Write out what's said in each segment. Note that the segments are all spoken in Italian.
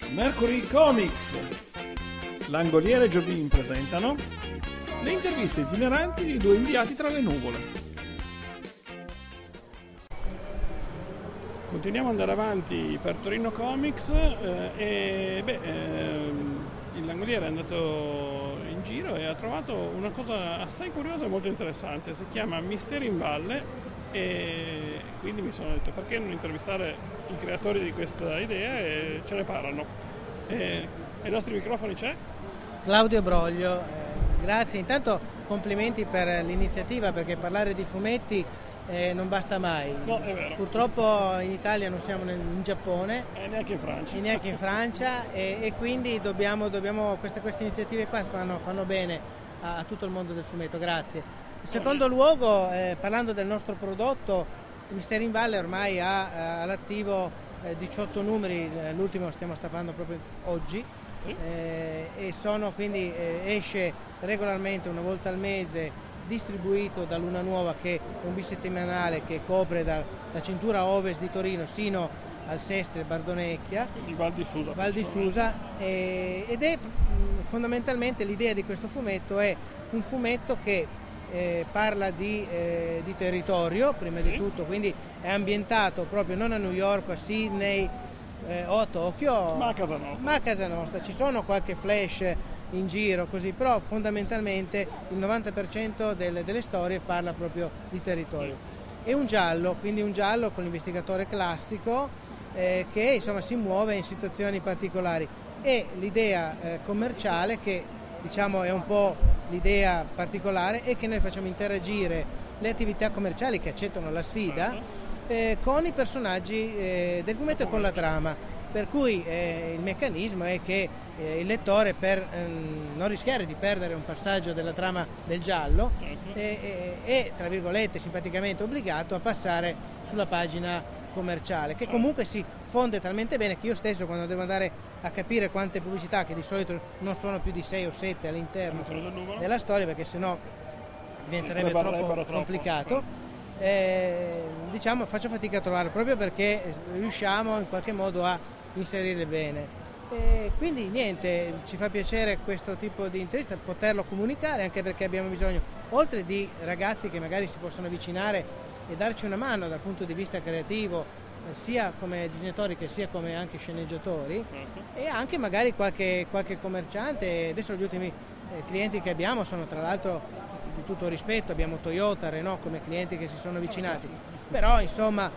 Mercury Comics, Langoliere e Jobim presentano le interviste itineranti di due inviati tra le nuvole. Continuiamo ad andare avanti per Torino Comics il Langoliere è andato in giro e ha trovato una cosa assai curiosa e molto interessante. Si chiama Misteri in Valle e quindi mi sono detto perché non intervistare i creatori di questa idea e ce ne parlano. Ai nostri microfoni c'è Claudio Broglio, grazie, intanto complimenti per l'iniziativa, perché parlare di fumetti non basta mai. No, è vero. Purtroppo in Italia non siamo in Giappone e neanche in Francia e quindi dobbiamo queste iniziative qua fanno bene a tutto il mondo del fumetto. Grazie. In secondo luogo, parlando del nostro prodotto, Misteri in Valle ormai ha all'attivo 18 numeri, l'ultimo stiamo stampando proprio oggi. Sì. E sono quindi esce regolarmente una volta al mese, distribuito da Luna Nuova, che è un bisettimanale che copre da cintura ovest di Torino sino al Sestre Bardonecchia, di Val di Susa, ed è fondamentalmente l'idea di questo fumetto è un fumetto che parla di territorio prima di tutto, quindi è ambientato proprio non a New York, a Sydney o a Tokyo, ma a casa nostra. Ci sono qualche flash in giro così, però fondamentalmente il 90% delle storie parla proprio di territorio. È un giallo, quindi un giallo con l'investigatore classico che insomma si muove in situazioni particolari, e l'idea commerciale, che diciamo è un po' l'idea particolare, è che noi facciamo interagire le attività commerciali che accettano la sfida con i personaggi del fumetto e con la trama, per cui il meccanismo è che il lettore, per non rischiare di perdere un passaggio della trama del giallo, è tra virgolette simpaticamente obbligato a passare sulla pagina commerciale, che comunque si fonde talmente bene che io stesso, quando devo andare a capire quante pubblicità, che di solito non sono più di 6 o 7 all'interno della storia, perché sennò diventerebbe troppo complicato, diciamo faccio fatica a trovarlo, proprio perché riusciamo in qualche modo a inserire bene. Quindi niente, ci fa piacere questo tipo di intervista, poterlo comunicare, anche perché abbiamo bisogno, oltre di ragazzi che magari si possono avvicinare e darci una mano dal punto di vista creativo, sia come disegnatori che sia come anche sceneggiatori, e anche magari qualche commerciante. Adesso gli ultimi clienti che abbiamo sono, tra l'altro, di tutto rispetto, abbiamo Toyota, Renault come clienti che si sono avvicinati, però insomma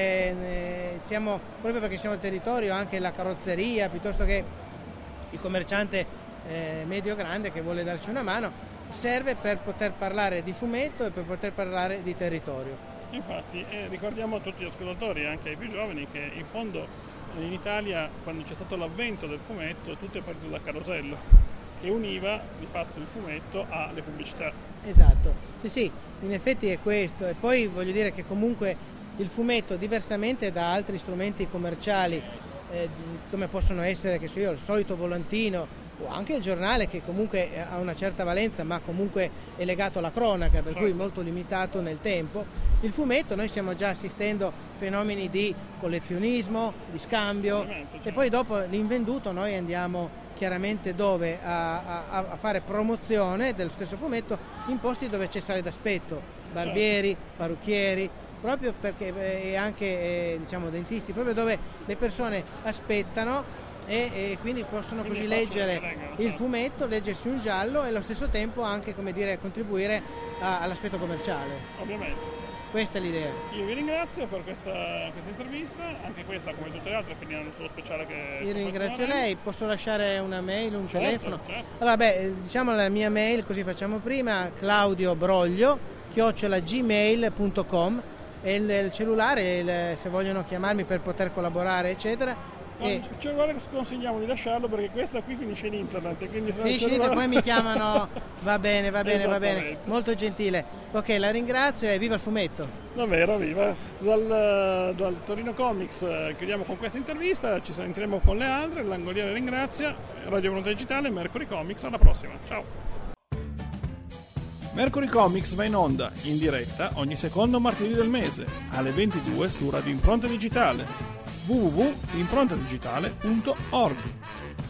siamo, proprio perché siamo al territorio, anche la carrozzeria, piuttosto che il commerciante medio grande che vuole darci una mano, serve per poter parlare di fumetto e per poter parlare di territorio. Infatti ricordiamo a tutti gli ascoltatori, anche ai più giovani, che in fondo in Italia, quando c'è stato l'avvento del fumetto, tutto è partito da Carosello, che univa di fatto il fumetto alle pubblicità. Esatto, sì, in effetti è questo. E poi voglio dire che comunque il fumetto, diversamente da altri strumenti commerciali, come possono essere, che so io, il solito volantino o anche il giornale, che comunque ha una certa valenza ma comunque è legato alla cronaca, per cui molto limitato nel tempo, il fumetto, noi stiamo già assistendo fenomeni di collezionismo, di scambio, e poi dopo l'invenduto noi andiamo chiaramente dove a fare promozione dello stesso fumetto in posti dove c'è sale d'aspetto, barbieri, parrucchieri, proprio perché, e anche diciamo dentisti, proprio dove le persone aspettano e quindi possono così leggere il fumetto, leggersi un giallo e allo stesso tempo anche, come dire, contribuire all'aspetto commerciale. Ovviamente. Questa è l'idea. Io vi ringrazio per questa intervista, anche questa come tutte le altre finiranno sullo speciale che io ringrazio lei. Posso lasciare una mail, un telefono? Certo. Allora, diciamo la mia mail, così facciamo prima: claudiobroglio@gmail.com, e il cellulare, se vogliono chiamarmi per poter collaborare eccetera. Il cellulare sconsigliamo di lasciarlo, perché questa qui finisce in internet, quindi finisce in internet, poi mi chiamano. Va bene, molto gentile. Ok, la ringrazio e viva il fumetto. Davvero, viva. Dal Torino Comics chiudiamo con questa intervista, ci sentiremo con le altre. L'Angoliere ringrazia, Radio Volontà Digitale, Mercury Comics, alla prossima, ciao. Mercury Comics va in onda, in diretta, ogni secondo martedì del mese, alle 22 su Radio Impronta Digitale. www.improntadigitale.org.